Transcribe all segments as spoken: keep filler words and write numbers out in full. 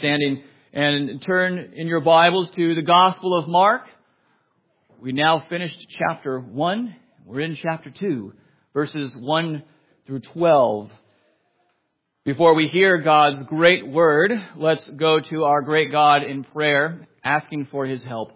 standing and turn in your Bibles to the Gospel of Mark. We now finished chapter one. We're in chapter two, verses one through twelve. Before we hear God's great word, let's go to our great God in prayer, asking for His help.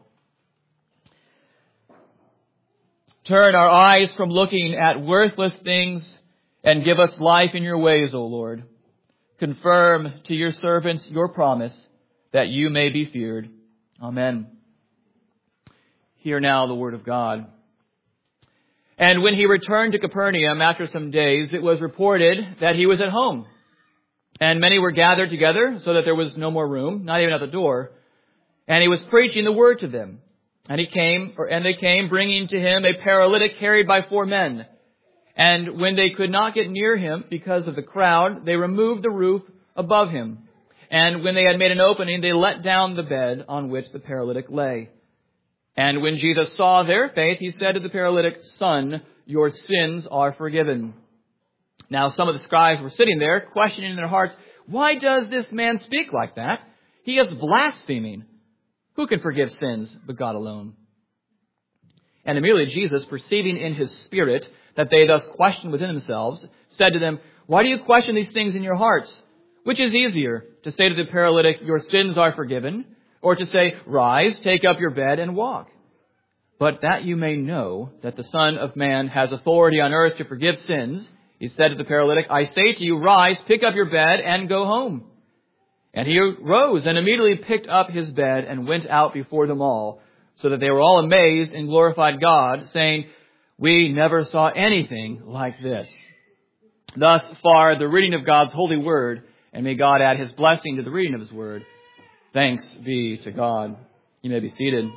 Turn our eyes from looking at worthless things and give us life in your ways, O Lord. Confirm to your servants your promise that you may be feared. Amen. Hear now the word of God. And when he returned to Capernaum after some days, it was reported that he was at home. And many were gathered together so that there was no more room, not even at the door. And he was preaching the word to them. And he came, or, and they came, bringing to him a paralytic carried by four men. And when they could not get near him because of the crowd, they removed the roof above him. And when they had made an opening, they let down the bed on which the paralytic lay. And when Jesus saw their faith, he said to the paralytic, "Son, your sins are forgiven." Now some of the scribes were sitting there, questioning in their hearts, "Why does this man speak like that? He is blaspheming. Who can forgive sins but God alone?" And immediately Jesus, perceiving in his spirit that they thus questioned within themselves, said to them, "Why do you question these things in your hearts? Which is easier, to say to the paralytic, 'Your sins are forgiven,' or to say, 'Rise, take up your bed and walk'? But that you may know that the Son of Man has authority on earth to forgive sins," he said to the paralytic, "I say to you, rise, pick up your bed and go home." And he rose and immediately picked up his bed and went out before them all, so that they were all amazed and glorified God, saying, "We never saw anything like this." Thus far, the reading of God's holy word, and may God add his blessing to the reading of his word. Thanks be to God. You may be seated.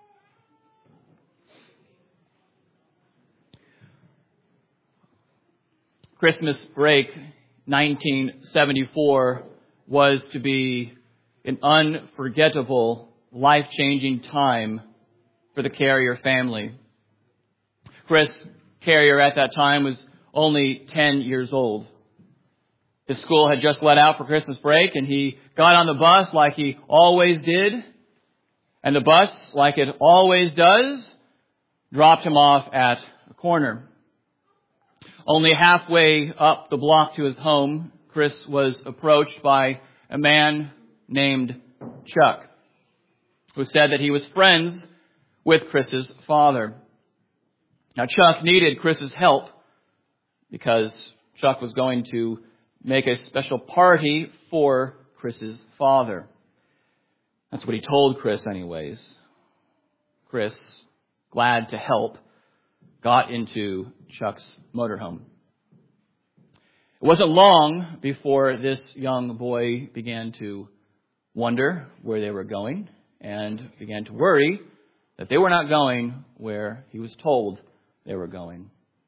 Christmas break nineteen seventy-four was to be an unforgettable, life-changing time for the Carrier family. Chris Carrier at that time was only ten years old. His school had just let out for Christmas break, and he got on the bus like he always did. And the bus, like it always does, dropped him off at a corner. Only halfway up the block to his home, Chris was approached by a man named Chuck, who said that he was friends with Chris's father. Now, Chuck needed Chris's help because Chuck was going to make a special party for Chris's father. That's what he told Chris anyways. Chris, glad to help, got into Chuck's motorhome. It wasn't long before this young boy began to wonder where they were going and began to worry that they were not going where he was told they were going.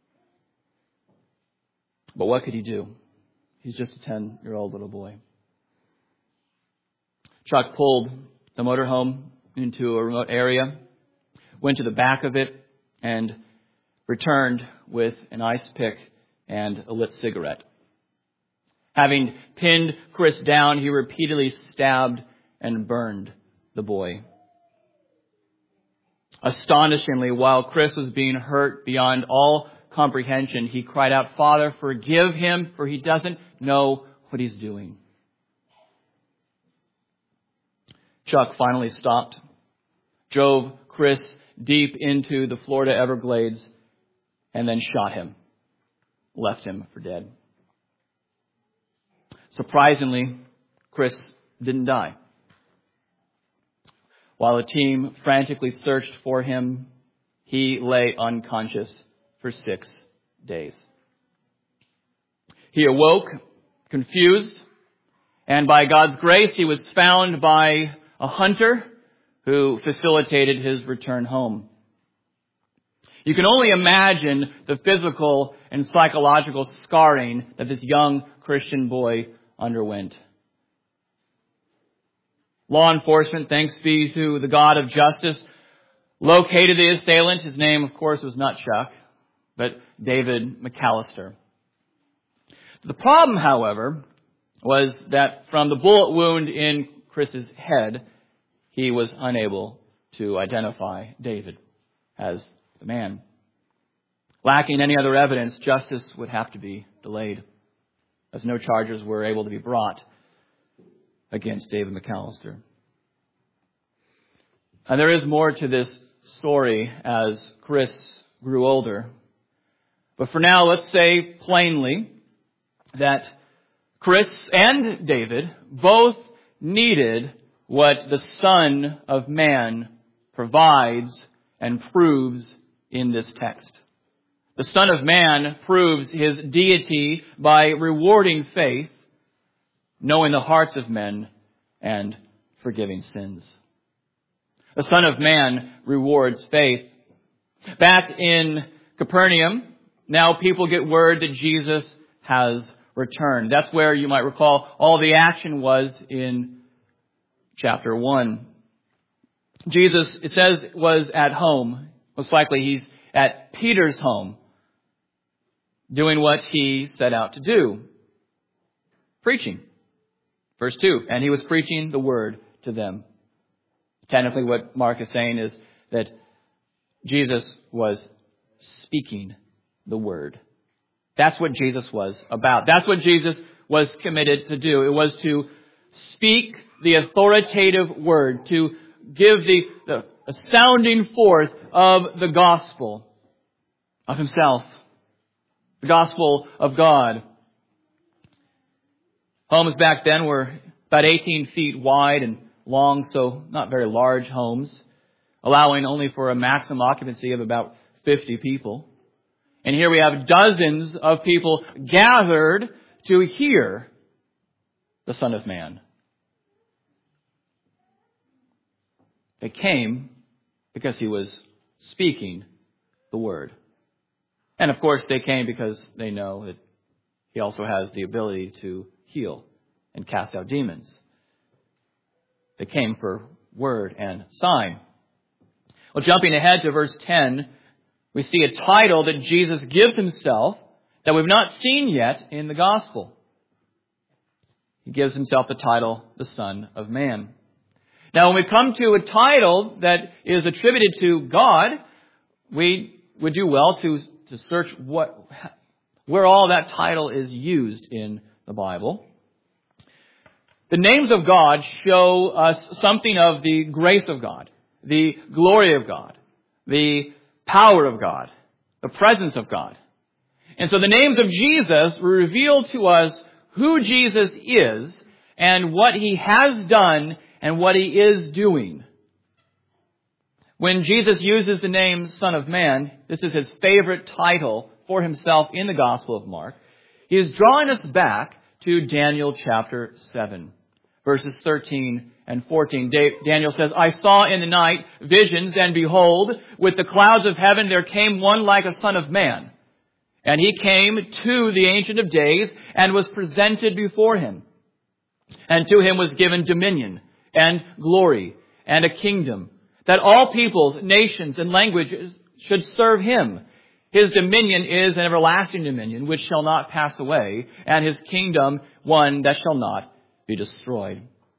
But what could he do? He's just a ten-year-old little boy. Chuck pulled the motorhome into a remote area, went to the back of it, and returned with an ice pick and a lit cigarette. Having pinned Chris down, he repeatedly stabbed and burned the boy. Astonishingly, while Chris was being hurt beyond all comprehension, he cried out, "Father, forgive him, for he doesn't know what he's doing." Chuck finally stopped, drove Chris deep into the Florida Everglades, and then shot him, left him for dead. Surprisingly, Chris didn't die. While the team frantically searched for him, he lay unconscious for six days. He awoke, confused, and by God's grace, he was found by a hunter who facilitated his return home. You can only imagine the physical and psychological scarring that this young Christian boy underwent. Law enforcement, thanks be to the God of justice, located the assailant. His name, of course, was not Chuck, but David McAllister. The problem, however, was that from the bullet wound in Chris's head, he was unable to identify David as the man. Lacking any other evidence, justice would have to be delayed, as no charges were able to be brought against David McAllister. And there is more to this story as Chris grew older. But for now, let's say plainly that Chris and David both needed what the Son of Man provides and proves in this text. The Son of Man proves his deity by rewarding faith, knowing the hearts of men, and forgiving sins. The Son of Man rewards faith. Back in Capernaum, now people get word that Jesus has returned. That's where, you might recall, all the action was in chapter one. Jesus, it says, was at home. Most likely he's at Peter's home, doing what he set out to do. Preaching. Verse two, and he was preaching the word to them. Technically what Mark is saying is that Jesus was speaking the word. That's what Jesus was about. That's what Jesus was committed to do. It was to speak the authoritative word, to give the, the sounding forth of the gospel of himself, the gospel of God. Homes back then were about eighteen feet wide and long, so not very large homes, allowing only for a maximum occupancy of about fifty people. And here we have dozens of people gathered to hear the Son of Man. They came because he was speaking the word. And of course they came because they know that he also has the ability to heal and cast out demons. They came for word and sign. Well, jumping ahead to verse ten, we see a title that Jesus gives himself that we've not seen yet in the gospel. He gives himself the title, the Son of Man. Now, when we come to a title that is attributed to God, we would do well to, to search what, where all that title is used in the Bible. The names of God show us something of the grace of God, the glory of God, the power of God, the presence of God. And so the names of Jesus reveal to us who Jesus is and what he has done and what he is doing. When Jesus uses the name Son of Man, this is his favorite title for himself in the Gospel of Mark. He is drawing us back to Daniel chapter seven, verses thirteen and fourteen. Daniel says, I saw in the night visions, and behold, with the clouds of heaven there came one like a son of man. And he came to the Ancient of Days and was presented before him. And to him was given dominion and glory and a kingdom, that all peoples, nations, and languages should serve him. His dominion is an everlasting dominion which shall not pass away, and his kingdom one that shall not be destroyed.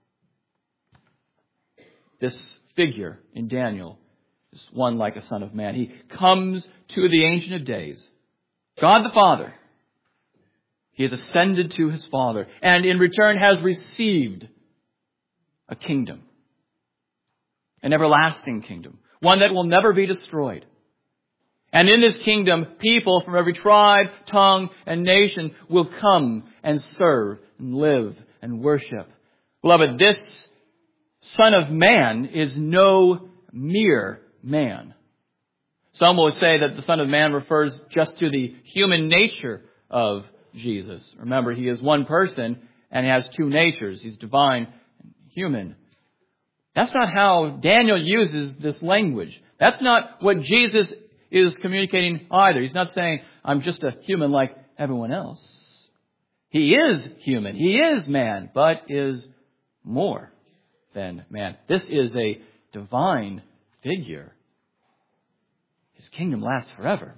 This figure in Daniel is one like a son of man. He comes to the Ancient of Days, God the Father. He has ascended to his Father, and in return has received a kingdom, an everlasting kingdom, one that will never be destroyed. And in this kingdom, people from every tribe, tongue, and nation will come and serve and live and worship. Beloved, this Son of Man is no mere man. Some will say that the Son of Man refers just to the human nature of Jesus. Remember, he is one person and has two natures. He's divine and human. That's not how Daniel uses this language. That's not what Jesus is communicating either. He's not saying, I'm just a human like everyone else. He is human. He is man, but is more than man. This is a divine figure. His kingdom lasts forever.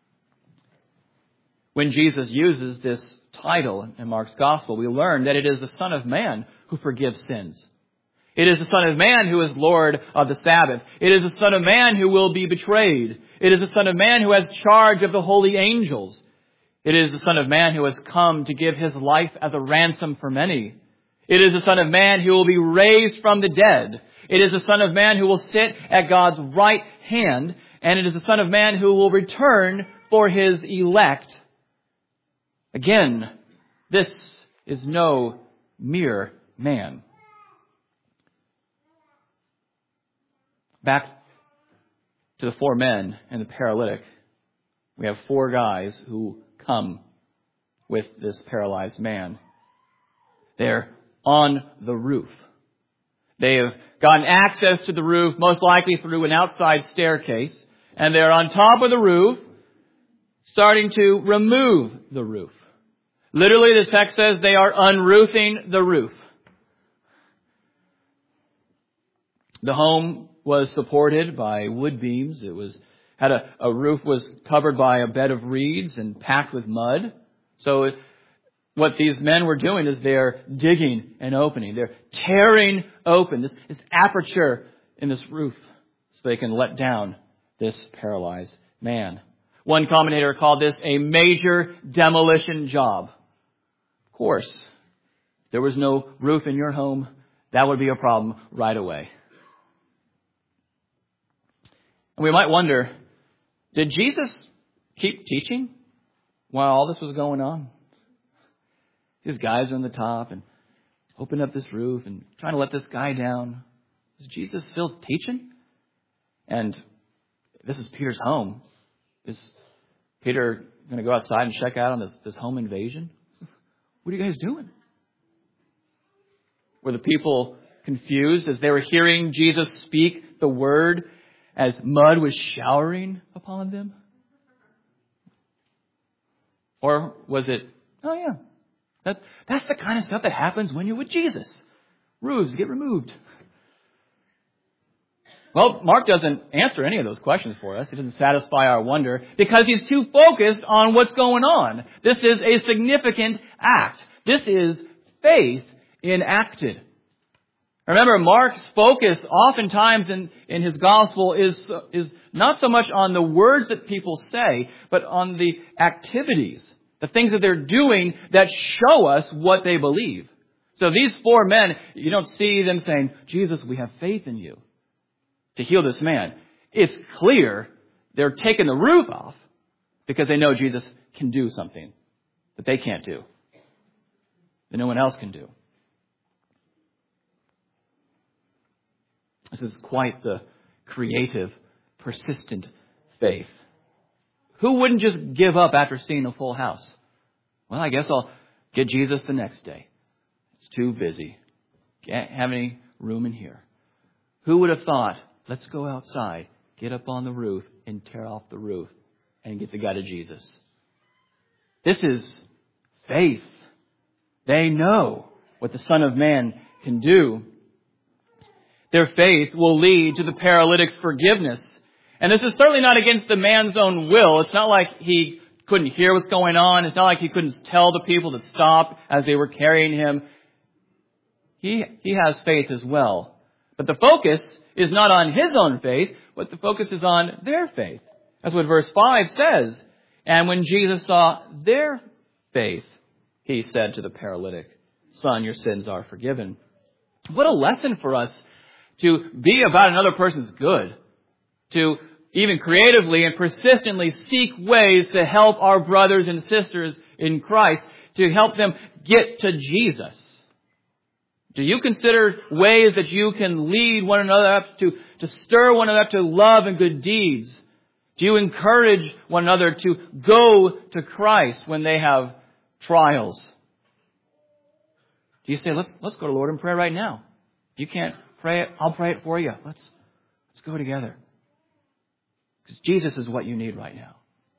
When Jesus uses this title in Mark's Gospel, we learn that it is the Son of Man who forgives sins. It is the Son of Man who is Lord of the Sabbath. It is the Son of Man who will be betrayed. It is the Son of Man who has charge of the holy angels. It is the Son of Man who has come to give his life as a ransom for many. It is the Son of Man who will be raised from the dead. It is the Son of Man who will sit at God's right hand. And it is the Son of Man who will return for his elect. Again, this is no mere man. Back to the four men and the paralytic. We have four guys who come with this paralyzed man. They're on the roof. They have gotten access to the roof, most likely through an outside staircase. And they're on top of the roof, starting to remove the roof. Literally, the text says they are unroofing the roof. The home was supported by wood beams. It was had a, a roof was covered by a bed of reeds and packed with mud. So it, what these men were doing is they're digging and opening. They're tearing open this, this aperture in this roof so they can let down this paralyzed man. One commentator called this a major demolition job. Of course, if there was no roof in your home, that would be a problem right away. And we might wonder, did Jesus keep teaching while all this was going on? These guys are on the top and open up this roof and trying to let this guy down. Is Jesus still teaching? And this is Peter's home. Is Peter going to go outside and check out on this, this home invasion? What are you guys doing? Were the people confused as they were hearing Jesus speak the word as mud was showering upon them? Or was it, oh yeah, that, that's the kind of stuff that happens when you're with Jesus. Roofs get removed. Well, Mark doesn't answer any of those questions for us. He doesn't satisfy our wonder because he's too focused on what's going on. This is a significant act. This is faith enacted. Remember, Mark's focus oftentimes in, in his gospel is, is not so much on the words that people say, but on the activities, the things that they're doing that show us what they believe. So these four men, you don't see them saying, Jesus, we have faith in you to heal this man. It's clear they're taking the roof off because they know Jesus can do something that they can't do, that no one else can do. This is quite the creative, persistent faith. Who wouldn't just give up after seeing a full house? Well, I guess I'll get Jesus the next day. It's too busy. Can't have any room in here. Who would have thought, let's go outside, get up on the roof, and tear off the roof and get the guy to Jesus? This is faith. They know what the Son of Man can do. Their faith will lead to the paralytic's forgiveness. And this is certainly not against the man's own will. It's not like he couldn't hear what's going on. It's not like he couldn't tell the people to stop as they were carrying him. He, he has faith as well. But the focus is not on his own faith, but the focus is on their faith. That's what verse five says. And when Jesus saw their faith, he said to the paralytic, Son, your sins are forgiven. What a lesson for us to be about another person's good, to even creatively and persistently seek ways to help our brothers and sisters in Christ, to help them get to Jesus. Do you consider ways that you can lead one another up to, to stir one another up to love and good deeds? Do you encourage one another to go to Christ when they have trials? Do you say, let's, let's go to the Lord in prayer right now? You can't pray it, I'll pray it for you. Let's, let's go together. Because Jesus is what you need right now.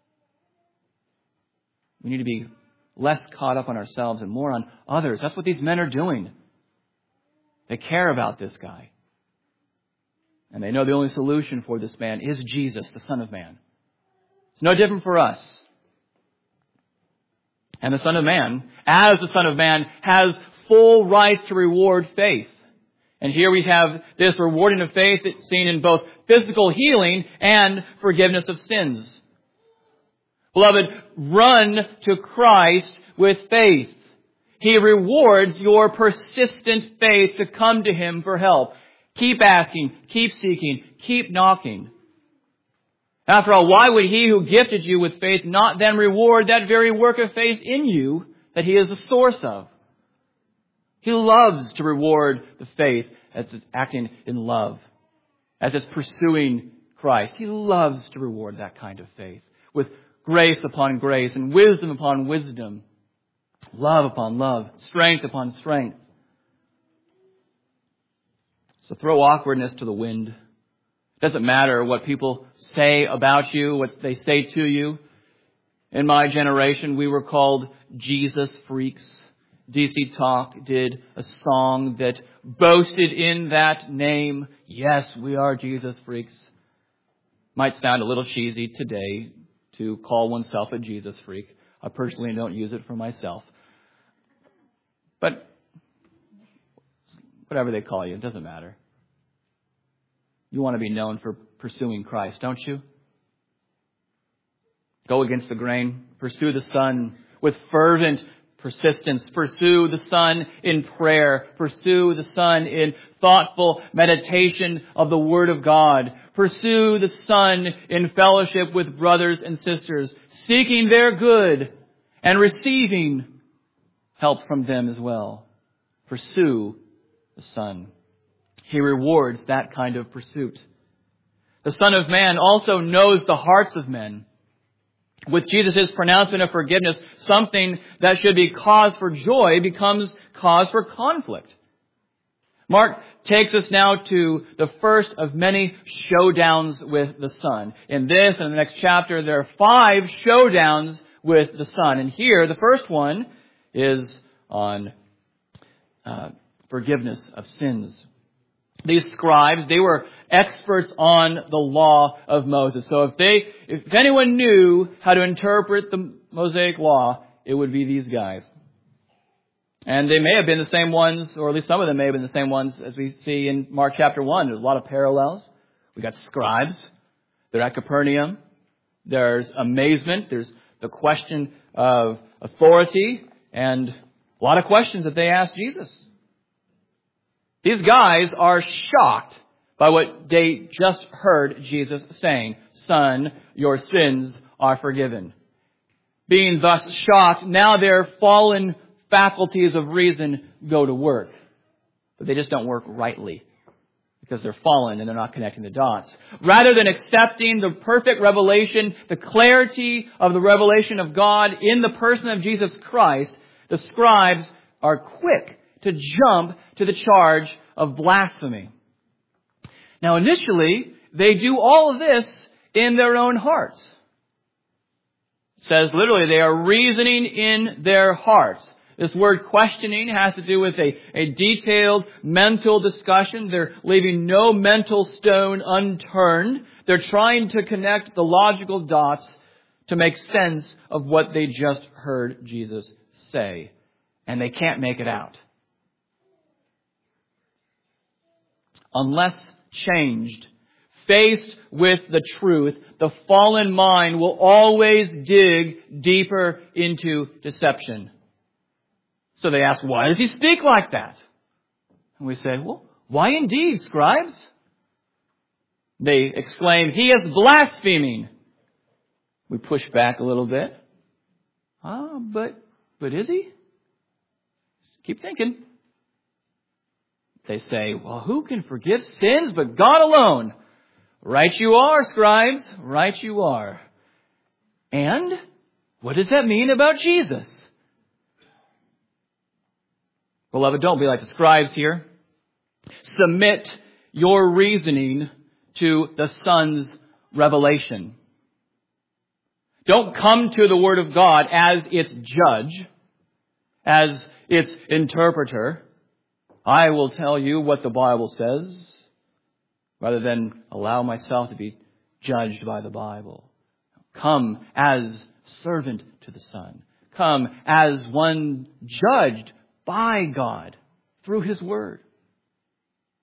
We need to be less caught up on ourselves and more on others. That's what these men are doing. They care about this guy. And they know the only solution for this man is Jesus, the Son of Man. It's no different for us. And the Son of Man, as the Son of Man, has full rights to reward faith. And here we have this rewarding of faith that's seen in both physical healing and forgiveness of sins. Beloved, run to Christ with faith. He rewards your persistent faith to come to Him for help. Keep asking, keep seeking, keep knocking. After all, why would He who gifted you with faith not then reward that very work of faith in you that He is the source of? He loves to reward the faith as it's acting in love, as it's pursuing Christ. He loves to reward that kind of faith with grace upon grace and wisdom upon wisdom, love upon love, strength upon strength. So throw awkwardness to the wind. It doesn't matter what people say about you, what they say to you. In my generation, we were called Jesus freaks. D C Talk did a song that boasted in that name, yes, we are Jesus freaks. Might sound a little cheesy today to call oneself a Jesus freak. I personally don't use it for myself. But whatever they call you, it doesn't matter. You want to be known for pursuing Christ, don't you? Go against the grain. Pursue the Son with fervent persistence. Pursue the Son in prayer. Pursue the Son in thoughtful meditation of the Word of God. Pursue the Son in fellowship with brothers and sisters, seeking their good and receiving help from them as well. Pursue the Son. He rewards that kind of pursuit. The Son of Man also knows the hearts of men. With Jesus' pronouncement of forgiveness, something that should be cause for joy becomes cause for conflict. Mark takes us now to the first of many showdowns with the Son. In this and the next chapter, there are five showdowns with the Son. And here, the first one is on uh, forgiveness of sins. These scribes, they were experts on the law of Moses. So if they, if anyone knew how to interpret the Mosaic law, it would be these guys. And they may have been the same ones, or at least some of them may have been the same ones as we see in Mark chapter one. There's a lot of parallels. We got scribes. They're at Capernaum. There's amazement. There's the question of authority and a lot of questions that they asked Jesus. These guys are shocked by what they just heard Jesus saying. Son, your sins are forgiven. Being thus shocked, now their fallen faculties of reason go to work. But they just don't work rightly because they're fallen and they're not connecting the dots. Rather than accepting the perfect revelation, the clarity of the revelation of God in the person of Jesus Christ, the scribes are quick to jump to the charge of blasphemy. Now initially, they do all of this in their own hearts. It says literally they are reasoning in their hearts. This word questioning has to do with a, a detailed mental discussion. They're leaving no mental stone unturned. They're trying to connect the logical dots to make sense of what they just heard Jesus say. And they can't make it out. Unless changed, faced with the truth, the fallen mind will always dig deeper into deception. So they ask, why does he speak like that? And we say, well, why indeed, scribes? They exclaim, he is blaspheming. We push back a little bit. Ah, but, but is he? Keep thinking. They say, well, who can forgive sins but God alone? Right you are, scribes. Right you are. And what does that mean about Jesus? Beloved, don't be like the scribes here. Submit your reasoning to the Son's revelation. Don't come to the Word of God as its judge, as its interpreter. I will tell you what the Bible says, rather than allow myself to be judged by the Bible. Come as servant to the Son. Come as one judged by God through His Word.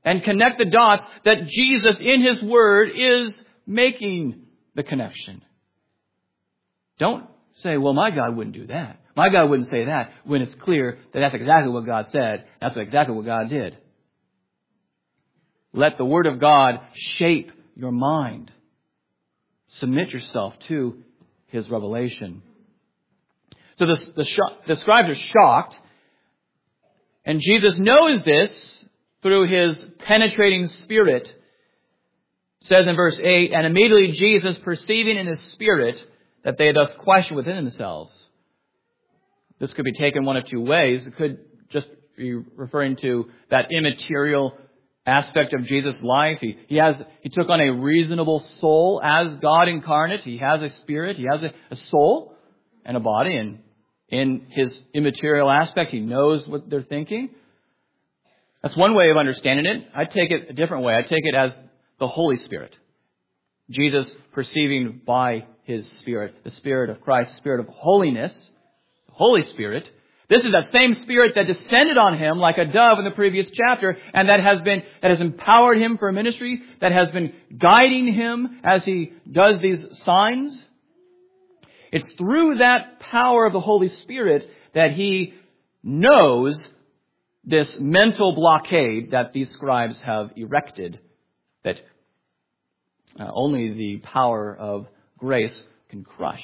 and connect the dots that Jesus in His Word is making the connection. Don't say, well, my God wouldn't do that. My God wouldn't say that, when it's clear that that's exactly what God said. That's exactly what God did. Let the Word of God shape your mind. Submit yourself to His revelation. So the, the, the scribes are shocked. And Jesus knows this through His penetrating Spirit. It says in verse eight, and immediately Jesus, perceiving in His Spirit that they thus questioned within themselves. This could be taken one of two ways. It could just be referring to that immaterial aspect of Jesus' life. He, he has, he took on a reasonable soul as God incarnate. He has a spirit. He has a, a soul and a body. And in His immaterial aspect, He knows what they're thinking. That's one way of understanding it. I take it a different way. I take it as the Holy Spirit. Jesus perceiving by His Spirit, the Spirit of Christ, the Spirit of holiness, the Holy Spirit. This is that same Spirit that descended on Him like a dove in the previous chapter, and that has been, that has empowered Him for ministry, that has been guiding Him as He does these signs. It's through that power of the Holy Spirit that He knows this mental blockade that these scribes have erected, that uh, only the power of grace can crush.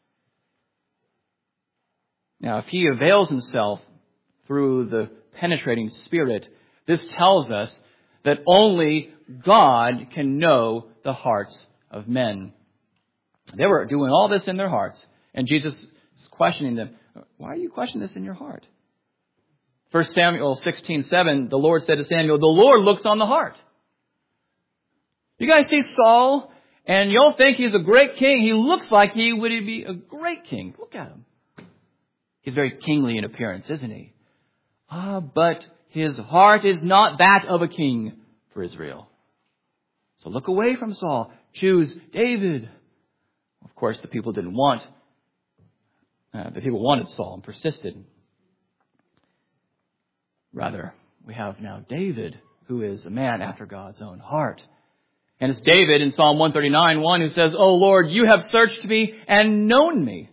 Now, if He avails Himself through the penetrating Spirit, this tells us that only God can know the hearts of men. They were doing all this in their hearts, and Jesus is questioning them. Why are you questioning this in your heart? First Samuel sixteen seven, the Lord said to Samuel, the Lord looks on the heart. You guys see Saul, and you'll think he's a great king. He looks like he would be a great king. Look at him. He's very kingly in appearance, isn't he? Ah, but his heart is not that of a king for Israel. So look away from Saul. Choose David. Of course, the people didn't want, uh, the people wanted Saul and persisted. Rather, we have now David, who is a man after God's own heart. And it's David in Psalm one thirty-nine, one who says, O Lord, you have searched me and known me.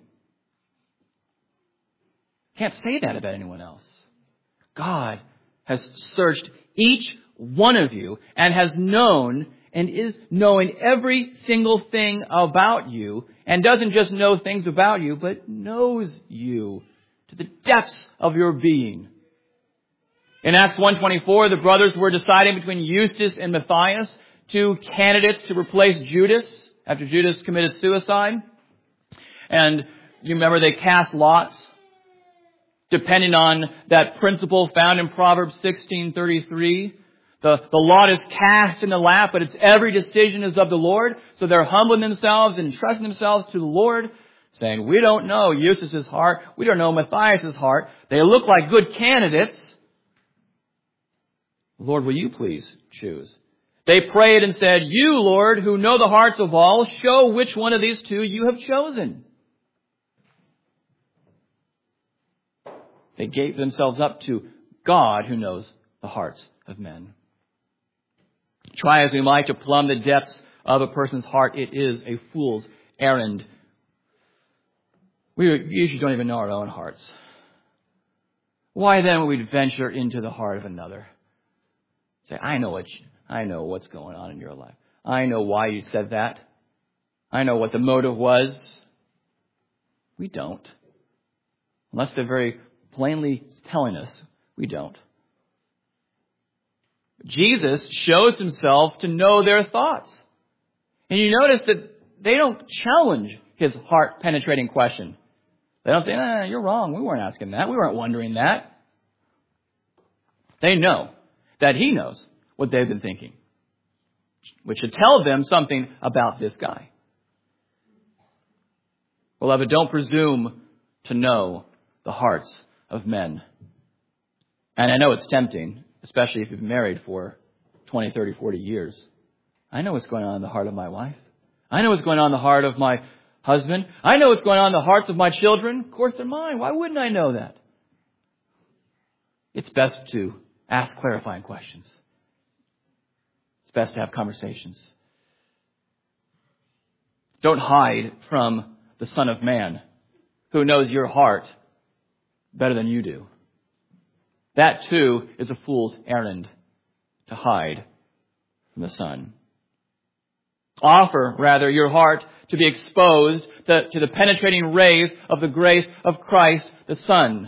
Can't say that about anyone else. God has searched each one of you and has known and is knowing every single thing about you, and doesn't just know things about you, but knows you to the depths of your being. In Acts one twenty-four, the brothers were deciding between Eustace and Matthias, two candidates to replace Judas after Judas committed suicide. And you remember they cast lots, depending on that principle found in Proverbs sixteen thirty-three. The, the lot is cast in the lap, but its every decision is of the Lord. So they're humbling themselves and entrusting themselves to the Lord, saying, we don't know Eustace's heart. We don't know Matthias' heart. They look like good candidates. Lord, will you please choose? They prayed and said, you, Lord, who know the hearts of all, show which one of these two you have chosen. They gave themselves up to God who knows the hearts of men. Try as we might to plumb the depths of a person's heart, it is a fool's errand. We usually don't even know our own hearts. Why then would we venture into the heart of another? Say, I know what you, I know what's going on in your life. I know why you said that. I know what the motive was. We don't. Unless they're very plainly telling us, we don't. Jesus shows Himself to know their thoughts. And you notice that they don't challenge His heart-penetrating question. They don't say, eh, you're wrong. We weren't asking that. We weren't wondering that. They know that He knows what they've been thinking, which should tell them something about this guy. Beloved, don't presume to know the hearts of men. And I know it's tempting, especially if you've been married for twenty, thirty, forty years. I know what's going on in the heart of my wife. I know what's going on in the heart of my husband. I know what's going on in the hearts of my children. Of course, they're mine. Why wouldn't I know that? It's best to ask clarifying questions. It's best to have conversations. Don't hide from the Son of Man, who knows your heart better than you do. That too is a fool's errand, to hide from the Son. Offer, rather, your heart to be exposed to, to the penetrating rays of the grace of Christ the Son.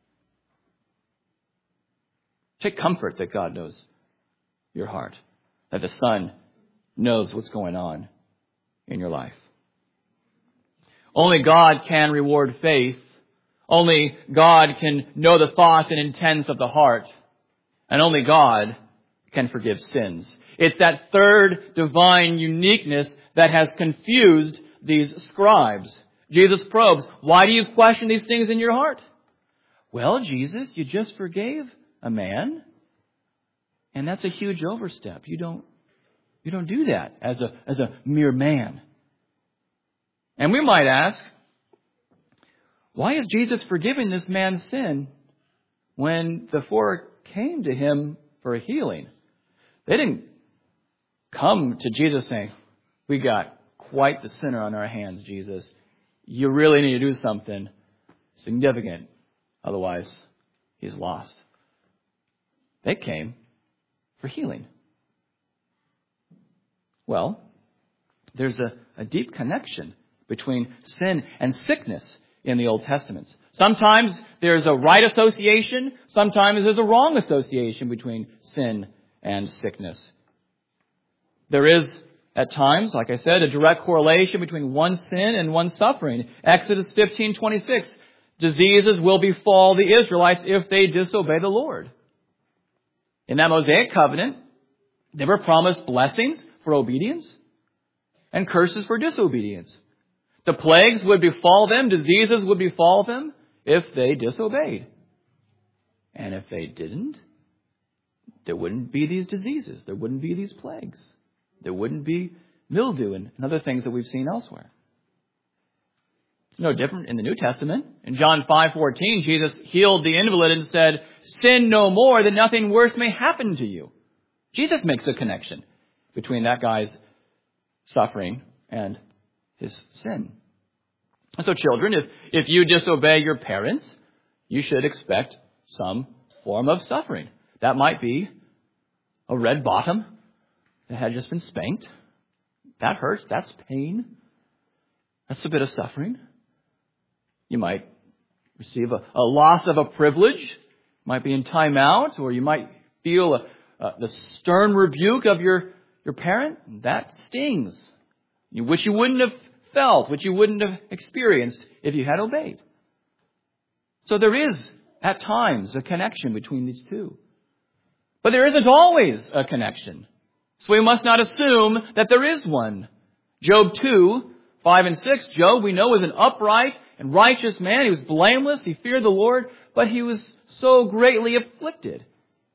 Take comfort that God knows your heart, that the Son knows what's going on in your life. Only God can reward faith. Only God can know the thoughts and intents of the heart. And only God can forgive sins. It's that third divine uniqueness that has confused these scribes. Jesus probes, why do you question these things in your heart? Well, Jesus, you just forgave a man. And that's a huge overstep. You don't, you don't do that as a, as a mere man. And we might ask, why is Jesus forgiving this man's sin when the four came to him for a healing? They didn't come to Jesus saying, we got quite the sinner on our hands, Jesus. You really need to do something significant. Otherwise, he's lost. They came for healing. Well, there's a, a deep connection between sin and sickness in the Old Testament. Sometimes there's a right association. Sometimes there's a wrong association between sin and sickness. There is, at times, like I said, a direct correlation between one sin and one suffering. Exodus fifteen twenty-six, diseases will befall the Israelites if they disobey the Lord. In that Mosaic covenant, they were promised blessings for obedience and curses for disobedience. The plagues would befall them, diseases would befall them if they disobeyed. And if they didn't, there wouldn't be these diseases. There wouldn't be these plagues. There wouldn't be mildew and other things that we've seen elsewhere. It's no different in the New Testament. In John five fourteen, Jesus healed the invalid and said, sin no more, that nothing worse may happen to you. Jesus makes a connection between that guy's suffering and his sin. So children, if, if you disobey your parents, you should expect some form of suffering. That might be a red bottom that had just been spanked. That hurts. That's pain. That's a bit of suffering. You might receive a, a loss of a privilege. Might be in time out, or you might feel a, a, the stern rebuke of your, your parent. That stings. Which you wouldn't have felt, which you wouldn't have experienced if you had obeyed. So there is, at times, a connection between these two. But there isn't always a connection. So we must not assume that there is one. Job two, five and six, Job, we know, was an upright and righteous man. He was blameless. He feared the Lord, but he was so greatly afflicted.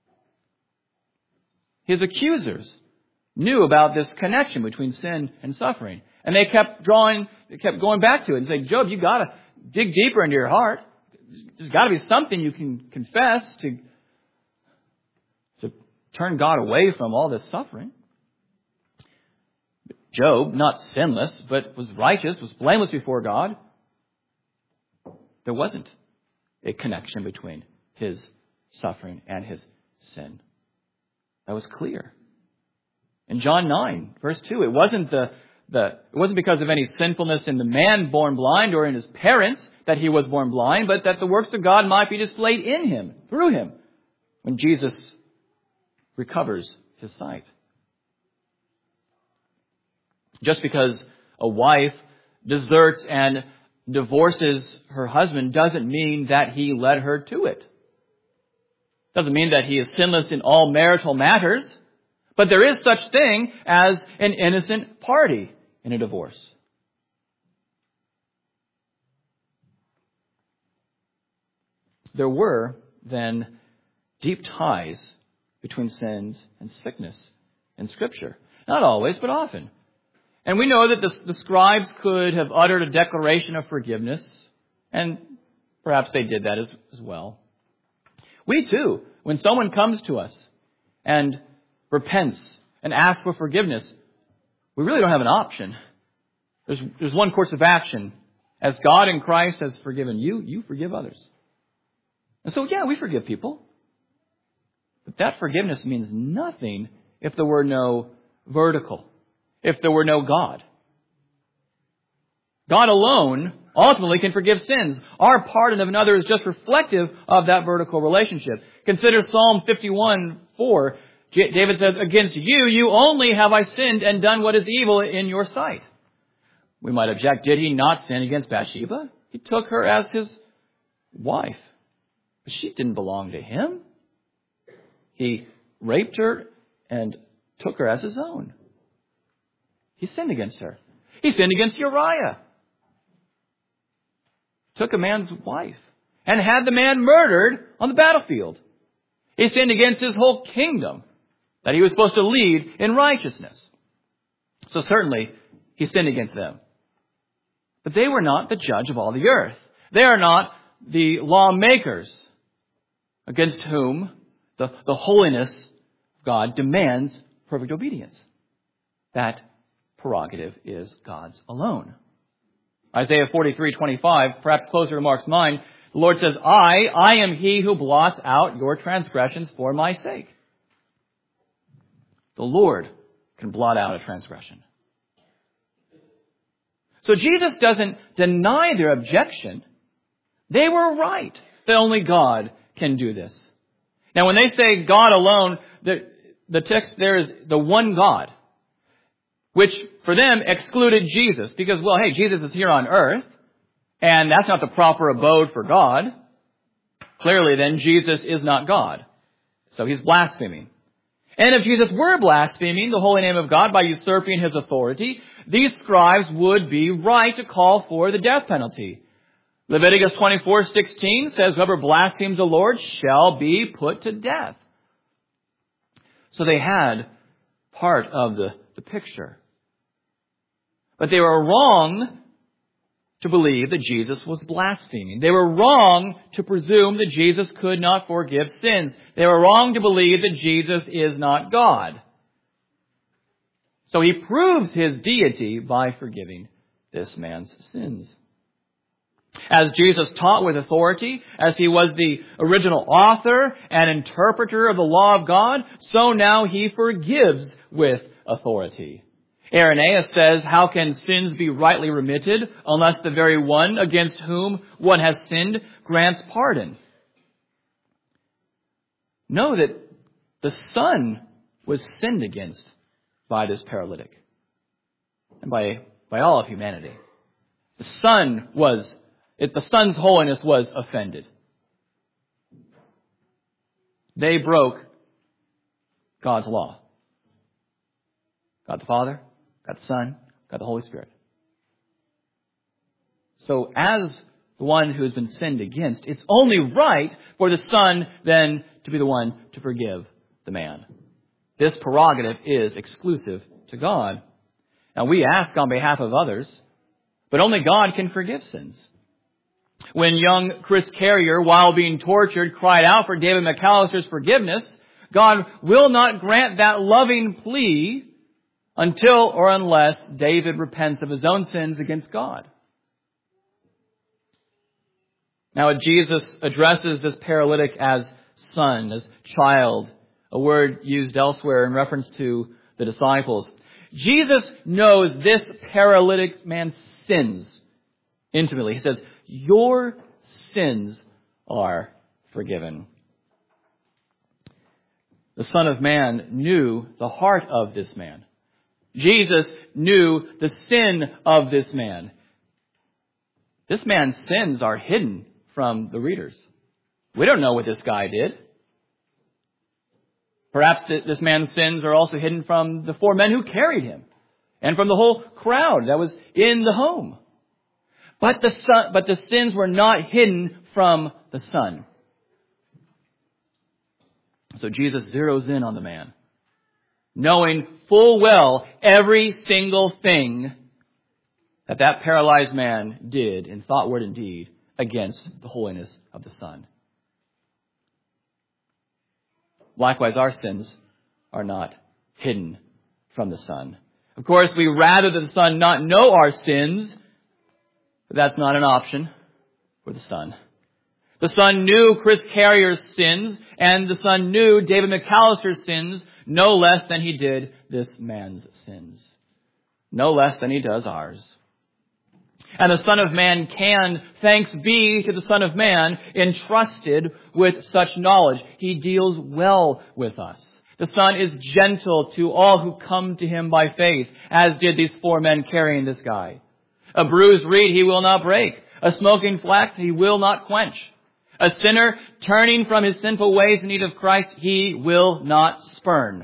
His accusers knew about this connection between sin and suffering. And they kept drawing, they kept going back to it and saying, Job, you got to dig deeper into your heart. There's got to be something you can confess to, to turn God away from all this suffering. Job, not sinless, but was righteous, was blameless before God. There wasn't a connection between his suffering and his sin. That was clear. In John nine, verse two, it wasn't the, the it wasn't because of any sinfulness in the man born blind or in his parents that he was born blind, but that the works of God might be displayed in him, through him, when Jesus recovers his sight. Just because a wife deserts and divorces her husband doesn't mean that he led her to it. Doesn't mean that he is sinless in all marital matters. But there is such thing as an innocent party in a divorce. There were, then, deep ties between sins and sickness in Scripture. Not always, but often. And we know that the, the scribes could have uttered a declaration of forgiveness, and perhaps they did that as, as well. We too, when someone comes to us and repents and ask for forgiveness, we really don't have an option. There's, there's one course of action. As God in Christ has forgiven you, you forgive others. And so, yeah, we forgive people. But that forgiveness means nothing if there were no vertical, if there were no God. God alone ultimately can forgive sins. Our pardon of another is just reflective of that vertical relationship. Consider Psalm fifty-one four. David says, against you, you only have I sinned and done what is evil in your sight. We might object, did he not sin against Bathsheba? He took her as his wife. But she didn't belong to him. He raped her and took her as his own. He sinned against her. He sinned against Uriah. Took a man's wife and had the man murdered on the battlefield. He sinned against his whole kingdom that he was supposed to lead in righteousness. So certainly he sinned against them. But they were not the judge of all the earth. They are not the lawmakers against whom the, the holiness of God demands perfect obedience. That prerogative is God's alone. Isaiah forty-three twenty-five, perhaps closer to Mark's mind, the Lord says, I, I am he who blots out your transgressions for my sake. The Lord can blot out a transgression. So Jesus doesn't deny their objection. They were right that only God can do this. Now, when they say God alone, the, the text there is the one God, which for them excluded Jesus because, well, hey, Jesus is here on earth, and that's not the proper abode for God. Clearly, then, Jesus is not God. So he's blaspheming. And if Jesus were blaspheming the holy name of God by usurping his authority, these scribes would be right to call for the death penalty. Leviticus twenty-four sixteen says, whoever blasphemes the Lord shall be put to death. So they had part of the, the picture. But they were wrong to believe that Jesus was blaspheming. They were wrong to presume that Jesus could not forgive sins. They were wrong to believe that Jesus is not God. So he proves his deity by forgiving this man's sins. As Jesus taught with authority, as he was the original author and interpreter of the law of God, so now he forgives with authority. Irenaeus says, how can sins be rightly remitted unless the very one against whom one has sinned grants pardon? Know that the Son was sinned against by this paralytic and by, by all of humanity. The Son was, it, the Son's holiness was offended. They broke God's law. God the Father, God the Son, God the Holy Spirit. So as the one who has been sinned against, it's only right for the Son then to be the one to forgive the man. This prerogative is exclusive to God. Now we ask on behalf of others, but only God can forgive sins. When young Chris Carrier, while being tortured, cried out for David McAllister's forgiveness, God will not grant that loving plea until or unless David repents of his own sins against God. Now, Jesus addresses this paralytic as son, as child, a word used elsewhere in reference to the disciples. Jesus knows this paralytic man's sins intimately. He says, your sins are forgiven. The Son of Man knew the heart of this man. Jesus knew the sin of this man. This man's sins are hidden from the readers. We don't know what this guy did. Perhaps this man's sins are also hidden from the four men who carried him and from the whole crowd that was in the home. But the son, but the sins were not hidden from the Son. So Jesus zeroes in on the man, knowing full well every single thing that that paralyzed man did in thought, word, and deed against the holiness of the Son. Likewise, our sins are not hidden from the Son. Of course, we rather that the Son not know our sins, but that's not an option for the Son. The Son knew Chris Carrier's sins, and the Son knew David McAllister's sins no less than he did this man's sins. No less than he does ours. And the Son of Man can, thanks be to the Son of Man, entrusted with such knowledge. He deals well with us. The Son is gentle to all who come to Him by faith, as did these four men carrying this guy. A bruised reed He will not break. A smoking flax He will not quench. A sinner turning from his sinful ways in need of Christ He will not spurn.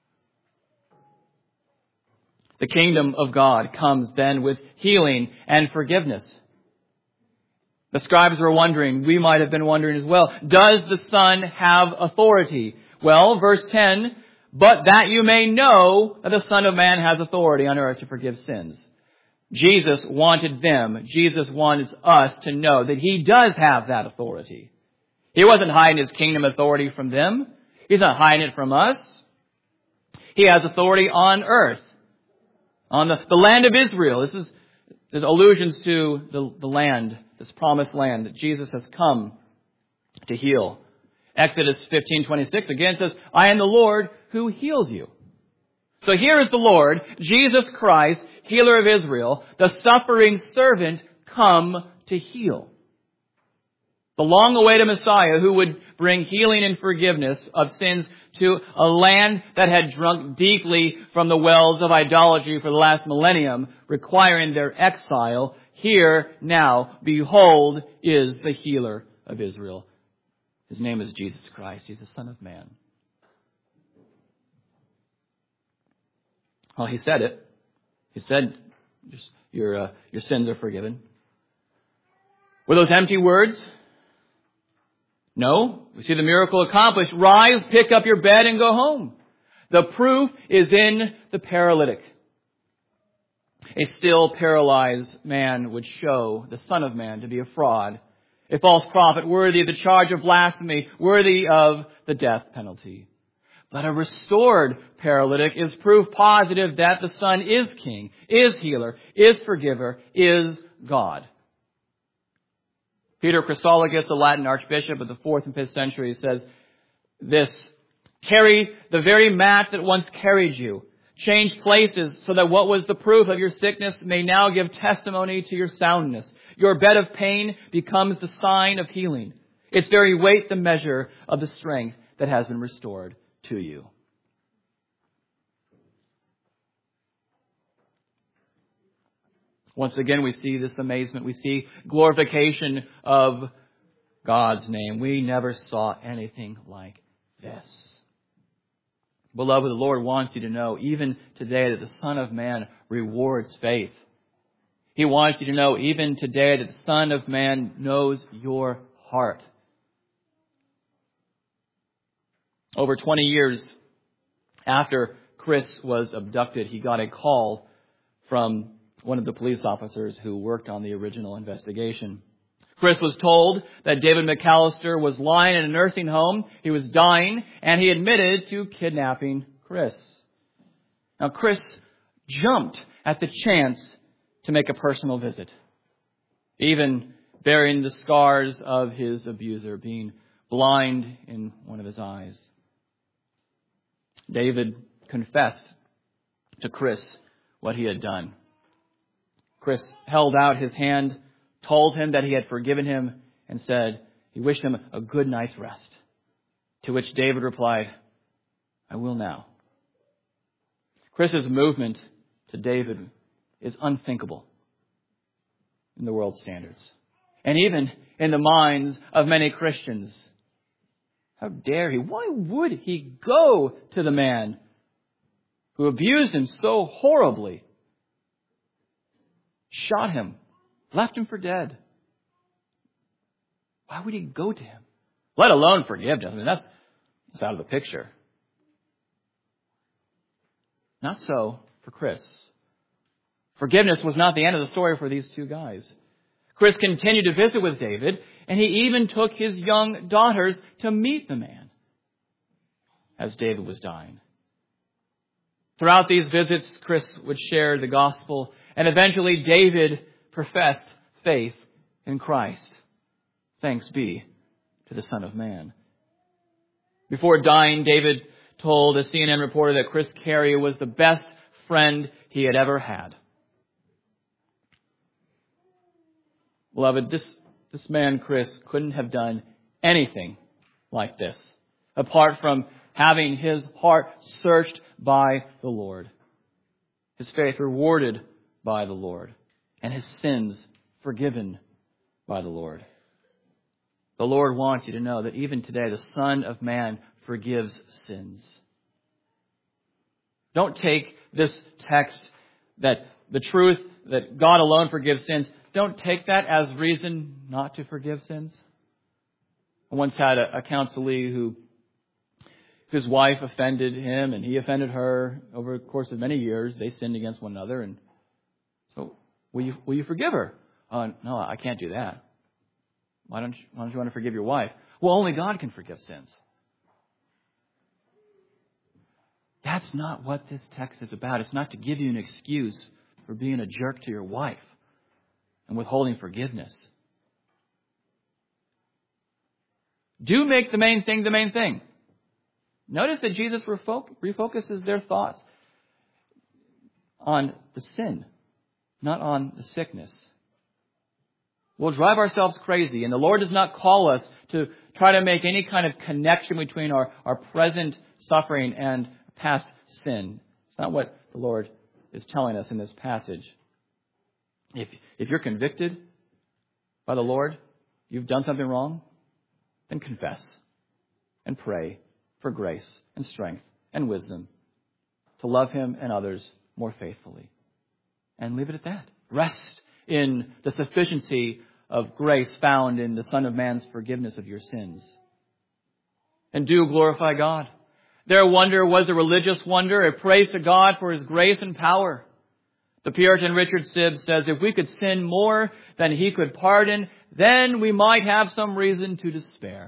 The kingdom of God comes then with healing and forgiveness. The scribes were wondering, we might have been wondering as well, does the Son have authority? Well, verse ten, but that you may know that the Son of Man has authority on earth to forgive sins. Jesus wanted them, Jesus wants us to know that He does have that authority. He wasn't hiding His kingdom authority from them. He's not hiding it from us. He has authority on earth. On the, the land of Israel. This is there's allusions to the, the land, this promised land that Jesus has come to heal. Exodus fifteen twenty-six again says, I am the Lord who heals you. So here is the Lord, Jesus Christ, healer of Israel, the suffering servant come to heal. The long-awaited Messiah who would bring healing and forgiveness of sins to a land that had drunk deeply from the wells of idolatry for the last millennium, requiring their exile. Here, now, behold, is the healer of Israel. His name is Jesus Christ. He's the Son of Man. Well, He said it. He said, your, uh, your sins are forgiven. Were those empty words? No. We see the miracle accomplished. Rise, pick up your bed, and go home. The proof is in the paralytic. A still paralyzed man would show the Son of Man to be a fraud, a false prophet, worthy of the charge of blasphemy, worthy of the death penalty. But a restored paralytic is proof positive that the Son is King, is healer, is forgiver, is God. Peter Chrysologus, the Latin archbishop of the fourth and fifth century, says this, carry the very mat that once carried you. Change places so that what was the proof of your sickness may now give testimony to your soundness. Your bed of pain becomes the sign of healing. Its very weight the measure of the strength that has been restored to you. Once again, we see this amazement. We see glorification of God's name. We never saw anything like this. Beloved, the Lord wants you to know, even today, that the Son of Man rewards faith. He wants you to know, even today, that the Son of Man knows your heart. Over twenty years after Chris was abducted, he got a call from one of the police officers who worked on the original investigation. Chris was told that David McAllister was lying in a nursing home. He was dying, and he admitted to kidnapping Chris. Now, Chris jumped at the chance to make a personal visit, even bearing the scars of his abuser, being blind in one of his eyes. David confessed to Chris what he had done. Chris held out his hand, told him that he had forgiven him, and said he wished him a good night's rest. To which David replied, I will now. Chris's movement to David is unthinkable in the world's standards, and even in the minds of many Christians. How dare he? Why would he go to the man who abused him so horribly? Shot him, left him for dead. Why would he go to him? Let alone forgive him. I mean, that's, that's out of the picture. Not so for Chris. Forgiveness was not the end of the story for these two guys. Chris continued to visit with David, and he even took his young daughters to meet the man as David was dying. Throughout these visits, Chris would share the gospel, and eventually David professed faith in Christ. Thanks be to the Son of Man. Before dying, David told a C N N reporter that Chris Carey was the best friend he had ever had. Beloved, this, this man, Chris, couldn't have done anything like this, apart from having his heart searched by the Lord, his faith rewarded by the Lord, and his sins forgiven by the Lord. The Lord wants you to know that even today, the Son of Man forgives sins. Don't take this text, that the truth that God alone forgives sins, don't take that as reason not to forgive sins. I once had a, a counselee who, whose wife offended him and he offended her over the course of many years. They sinned against one another. And so, will you, will you forgive her? Uh, no, I can't do that. Why don't you, why don't you want to forgive your wife? Well, only God can forgive sins. That's not what this text is about. It's not to give you an excuse for being a jerk to your wife and withholding forgiveness. Do make the main thing the main thing. Notice that Jesus refocuses their thoughts on the sin, not on the sickness. We'll drive ourselves crazy, and the Lord does not call us to try to make any kind of connection between our, our present suffering and past sin. It's not what the Lord is telling us in this passage. If, if you're convicted by the Lord, you've done something wrong, then confess and pray for grace and strength and wisdom to love Him and others more faithfully. And leave it at that. Rest in the sufficiency of grace found in the Son of Man's forgiveness of your sins. And do glorify God. Their wonder was a religious wonder, a praise to God for His grace and power. The Puritan Richard Sibbes says, if we could sin more than He could pardon, then we might have some reason to despair.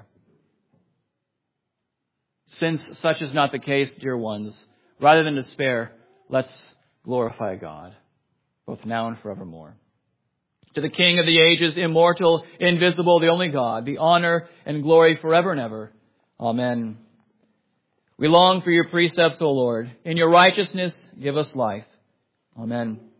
Since such is not the case, dear ones, rather than despair, let's glorify God, both now and forevermore. To the King of the ages, immortal, invisible, the only God, be honor and glory forever and ever. Amen. We long for your precepts, O Lord. In your righteousness, give us life. Amen.